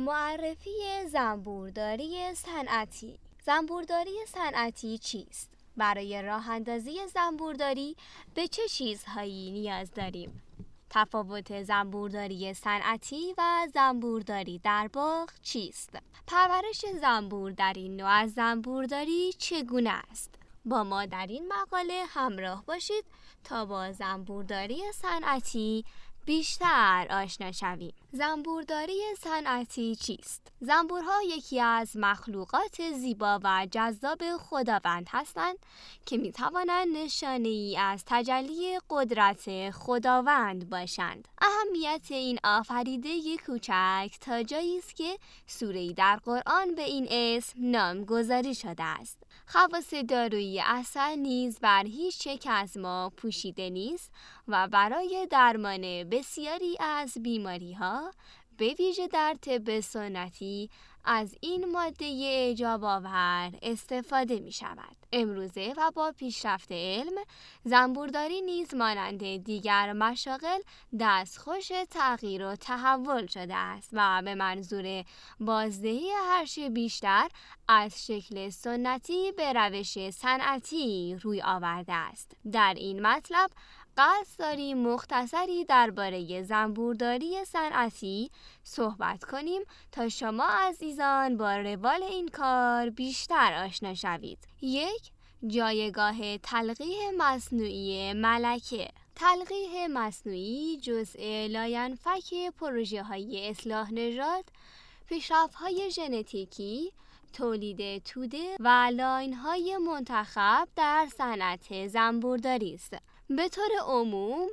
معرفی زنبورداری صنعتی. زنبورداری صنعتی چیست؟ برای راه اندازی زنبورداری به چه چیزهایی نیاز داریم؟ تفاوت زنبورداری صنعتی و زنبورداری در باغ چیست؟ پرورش زنبور در این نوع از زنبورداری چگونه است؟ با ما در این مقاله همراه باشید تا با زنبورداری صنعتی بیشتر آشنا شویم. زنبورداری صنعتی چیست؟ زنبورها یکی از مخلوقات زیبا و جذاب خداوند هستند که می توانند نشانه‌ای از تجلی قدرت خداوند باشند. اهمیت این آفریده کوچک تا جایی است که سوره‌ای در قرآن به این اسم نامگذاری شده است. خواص دارویی عسل نیز بر هیچ یک از ما پوشیده نیست و برای درمان بسیاری از بیماری‌ها به ویژه در طب سنتی از این ماده اعجاب آور استفاده می شود. امروزه و با پیشرفت علم، زنبورداری نیز مانند دیگر مشاغل دستخوش تغییر و تحول شده است و به منظور بازدهی هرچه بیشتر از شکل سنتی به روش صنعتی روی آورده است. در این مطلب قصد داریم مختصری درباره زنبورداری صنعتی صحبت کنیم تا شما عزیزان با روال این کار بیشتر آشنا شوید. 1. جایگاه تلقیح مصنوعی ملکه. تلقیح مصنوعی جزء لاینفک پروژه‌های اصلاح نژاد، پیشرفت‌های ژنتیکی، تولید توده و لاین‌های منتخب در صنعت زنبورداری است. به طور عموم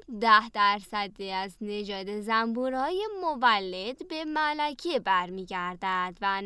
10% از نژاد زنبورهای مولد به ملکه برمیگردد و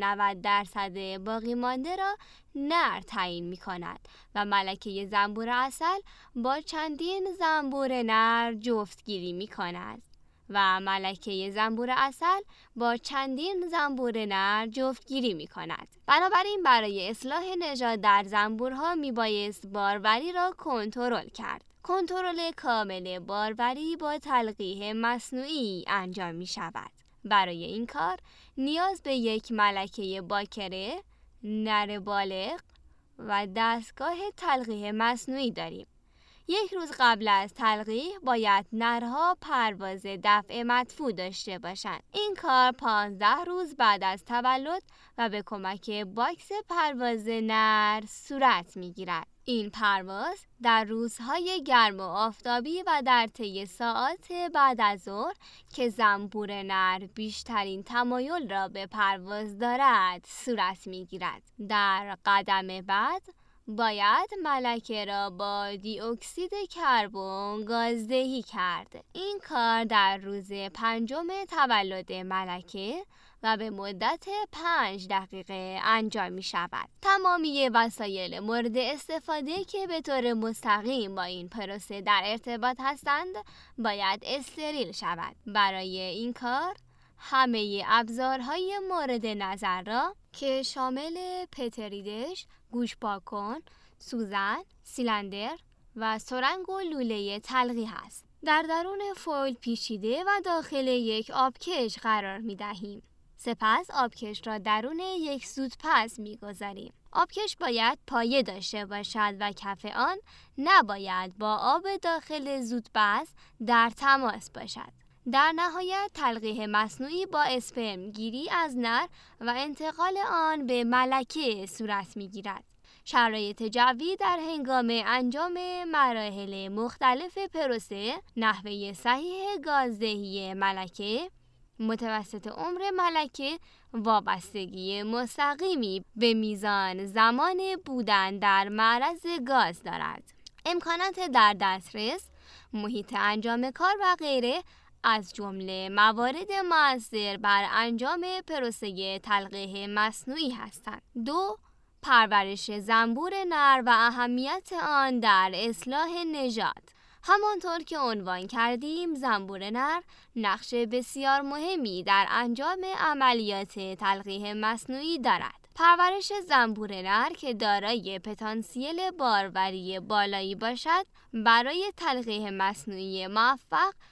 90% باقی مانده را نر تعیین می کند و ملکه زنبور عسل با چندین زنبور نر جفتگیری می کند و ملکه زنبور عسل با چندین زنبور نر جفتگیری می کند. بنابراین برای اصلاح نژاد در زنبورها می بایست باروری را کنترل کرد. کنترل کامل باروری با تلقیح مصنوعی انجام می شود. برای این کار نیاز به یک ملکه باکره، نر بالغ و دستگاه تلقیح مصنوعی داریم. 1 روز قبل از تلقیح باید نرها پرواز دفع مدفوع داشته باشند. این کار 15 روز بعد از تولد و به کمک باکس پرواز نر صورت می‌گیرد. این پرواز در روزهای گرم و آفتابی و در طی ساعات بعد از ظهر که زنبور نر بیشترین تمایل را به پرواز دارد صورت می‌گیرد. در قدم بعد باید ملکه را با دی اکسید کربن گازدهی کرد. این کار در روز 5 تولد ملکه و به مدت 5 دقیقه انجام می شود. تمامی وسایل مورد استفاده که به طور مستقیم با این پروسه در ارتباط هستند باید استریل شود. برای این کار همه ابزارهای مورد نظر را که شامل پتریدش، گوش پاکن، سوزن، سیلندر و سرنگ و لوله تلقیح است. در درون فویل پیچیده و داخل یک آبکش قرار می دهیم. سپس آبکش را درون یک زودپز می گذاریم. آبکش باید پایه داشته باشد و کف آن نباید با آب داخل زودپز در تماس باشد. در نهایت تلقیح مصنوعی با اسپرم گیری از نر و انتقال آن به ملکه صورت می‌گیرد. شرایط جوی در هنگام انجام مراحل مختلف پروسه، نحوه صحیح گازدهی ملکه، متوسط عمر ملکه وابستگی مستقیمی به میزان زمان بودن در معرض گاز دارد. امکانات در دسترس، محیط انجام کار و غیره از جمله موارد مؤثر بر انجام پروسه تلقیح مصنوعی هستند. 2. پرورش زنبور نر و اهمیت آن در اصلاح نژاد. همانطور که عنوان کردیم، زنبور نر نقش بسیار مهمی در انجام عملیات تلقیح مصنوعی دارد. پرورش زنبور نر که دارای پتانسیل باروری بالایی باشد، برای تلقیح مصنوعی موفق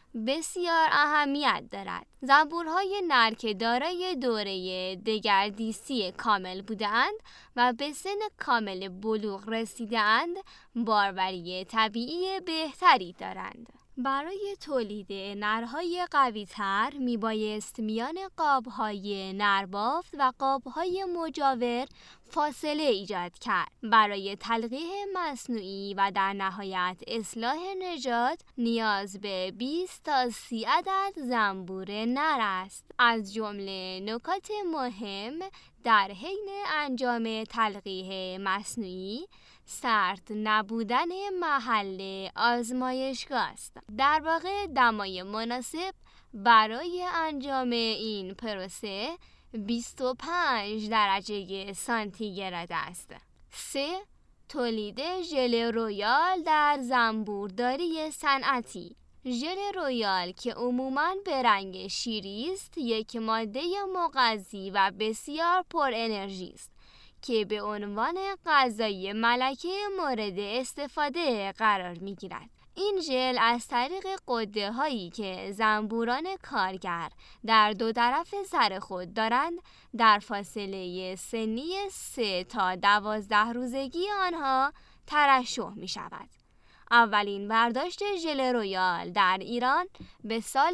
بسیار اهمیت دارد. زنبورهای نر که دارای دوره دگردیسی کامل بودند و به سن کامل بلوغ رسیدند، باروری طبیعی بهتری دارند. برای تولید نرهای قوی‌تر میبایست میان قابهای نربافت و قابهای مجاور فاصله ایجاد کرد. برای تلقیح مصنوعی و در نهایت اصلاح نژاد نیاز به 20 تا 30 عدد زنبور نر است. از جمله نکات مهم در حین انجام تلقیح مصنوعی سرد نبودن محل آزمایشگاه است. در واقع دمای مناسب برای انجام این پروسه 25 درجه سانتیگراد است. 3. تولید ژل رویال در زنبورداری صنعتی. ژل رویال که عموماً به رنگ شیری است، یک ماده مغذی و بسیار پر انرژی است که به عنوان غذای ملکه مورد استفاده قرار می‌گیرد. این ژل از طریق غده هایی که زنبوران کارگر در دو طرف سر خود دارند در فاصله سنی 3 تا 12 روزگی آنها ترشح می شود. اولین برداشت ژل رویال در ایران به سال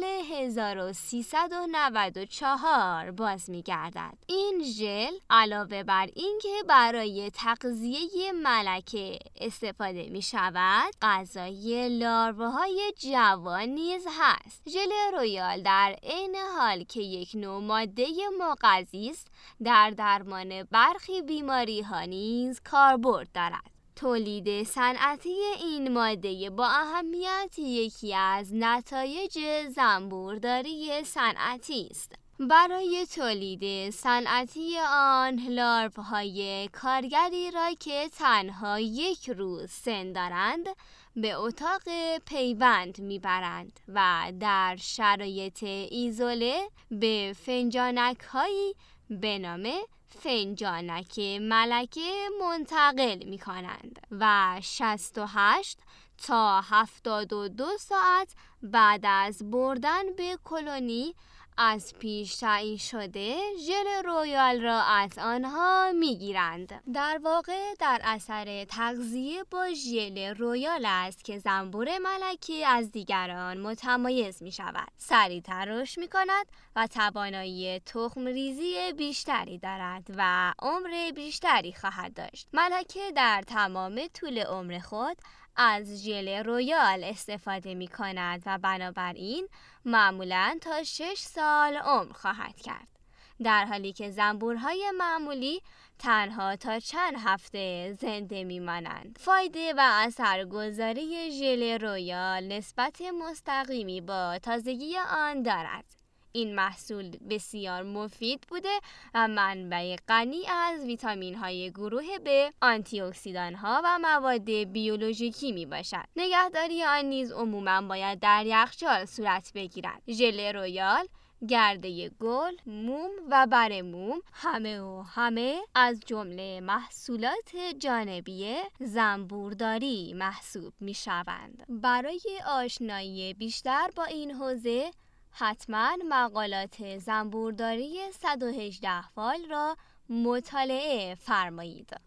1394 باز می‌گردد. این ژل علاوه بر اینکه برای تغذیه ملکه استفاده می‌شود، غذای لاروهای جوان نیز هست. ژل رویال در عین حال که یک نوع ماده مغذی است، در درمان برخی بیماری‌ها نیز کاربرد دارد. تولید صنعتی این ماده با اهمیت یکی از نتایج زنبورداری صنعتی است. برای تولید صنعتی آن لاروهای کارگری را که تنها 1 روز سن دارند به اتاق پیوند میبرند و در شرایط ایزوله به فنجانک‌هایی به نام فنجانک ملکه منتقل می کنند و 68 تا 72 ساعت بعد از بردن به کلونی از پیش تعیین شده ژل رویال را از آنها میگیرند. در واقع در اثر تغذیه با ژل رویال است که زنبور ملکه از دیگران متمایز می شود. سریعتر رشد می کند و توانایی تخم ریزی بیشتری دارد و عمر بیشتری خواهد داشت. ملکه در تمام طول عمر خود از ژل رویال استفاده می کند و بنابراین معمولاً تا 6 سال عمر خواهد کرد، در حالی که زنبورهای معمولی تنها تا چند هفته زنده می مانند. فایده و اثرگذاری ژل رویال نسبت مستقیمی با تازگی آن دارد. این محصول بسیار مفید بوده و منبع غنی از ویتامین‌های گروه B، آنتی اکسیدان‌ها و مواد بیولوژیکی میباشد. نگهداری آن نیز عموماً باید در یخچال صورت بگیرد. ژل رویال، گرده گل، موم و بر موم همه از جمله محصولات جانبی زنبورداری محسوب میشوند. برای آشنایی بیشتر با این حوزه حتما مقالات زنبورداری 118 فال را مطالعه فرمایید.